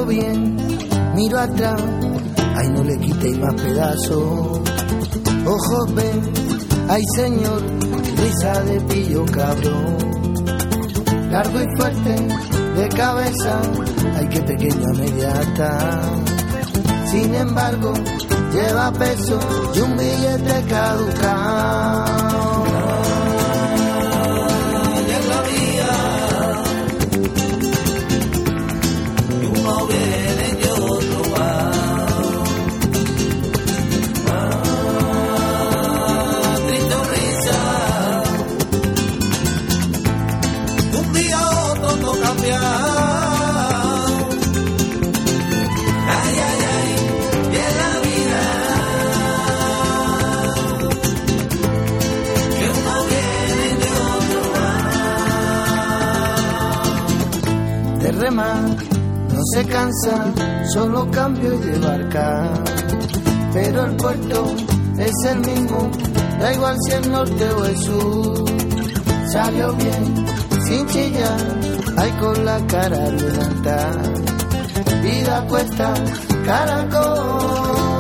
Salgo bien, miro atrás, ay no le quitéis más pedazos. Ojos ven, ay señor, risa de pillo cabrón. Largo y fuerte de cabeza, ay qué pequeña media está. Sin embargo, lleva peso y un billete caducado. Y en la vía, uno viene y otro va. Triste risa, un día otro no cambiar. No se cansa, solo cambio de barca, pero el puerto es el mismo, da igual si el norte o el sur. Salió bien, sin chillar, ay con la cara levantada, vida cuesta caracol.